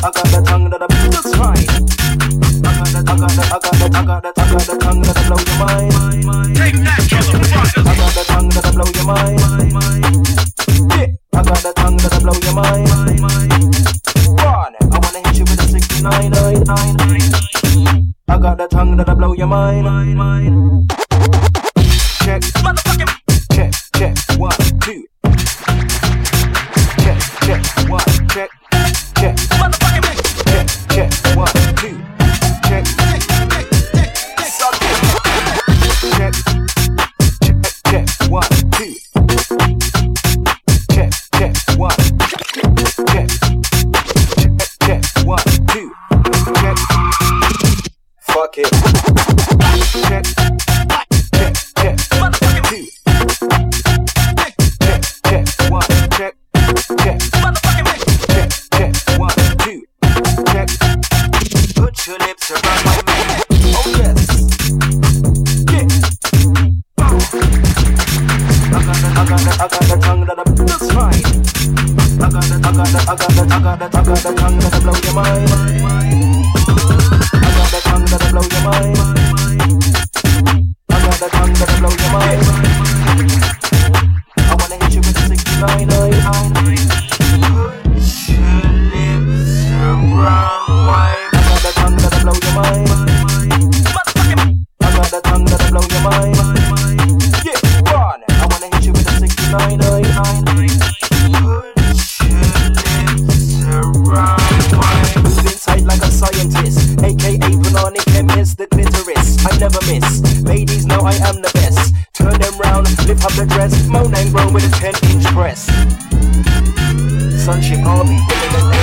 the tongue that'll just fine. I got the tongue that'll blow your mind. Take that, motherfucker. I got the tongue that'll blow your mind. Yeah, I got the tongue that'll blow your mind. One, I wanna hit you with a 69. I got the tongue that'll blow your mind. Check, motherfucking. Check, 1, 2. Check, 1, check, motherfucking. Check, 1, 2. Check, check, 1, 2. Check, 1. Check, 1, 2. Check. Fuck it. Check. Check. 1, 2. Check. 1. Check. Check. 1, 2. Check. Put your lips around my man. Oh yes. Yeah. I got the tongue that'll just fine. I got the tongue that'll blow your mind. I got the tongue that'll blow your mind. I got the tongue that'll blow your mind. I wanna hit you with a 69. Put your lips around my. I got the tongue that'll blow your mind. I got the tongue that'll blow your mind. Yeah, run. I wanna hit you with a 69. Put your lips around my. Move inside like a scientist, aka banana chemist, the clitoris. I never miss. Ladies know I am the best. Turn them round, lift up the dress, moan and groan with a 10-inch breast. Sunship, I'll be